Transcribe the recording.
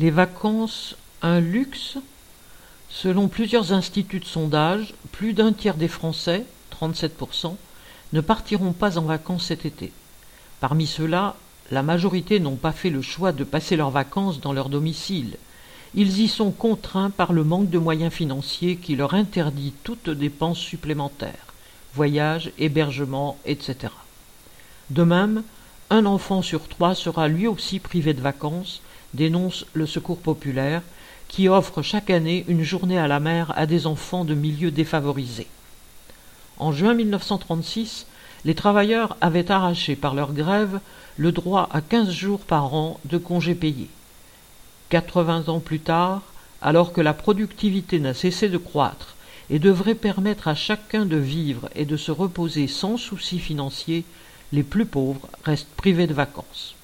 Les vacances, un luxe? Selon plusieurs instituts de sondage, plus d'un tiers des Français, 37%, ne partiront pas en vacances cet été. Parmi ceux-là, la majorité n'ont pas fait le choix de passer leurs vacances dans leur domicile. Ils y sont contraints par le manque de moyens financiers qui leur interdit toute dépense supplémentaire, voyages, hébergements, etc. De même, un enfant sur 3 sera lui aussi privé de vacances, dénonce le Secours populaire, qui offre chaque année une journée à la mer à des enfants de milieux défavorisés. En juin 1936, les travailleurs avaient arraché par leur grève le droit à 15 jours par an de congés payés. 80 ans plus tard, alors que la productivité n'a cessé de croître et devrait permettre à chacun de vivre et de se reposer sans soucis financiers, les plus pauvres restent privés de vacances.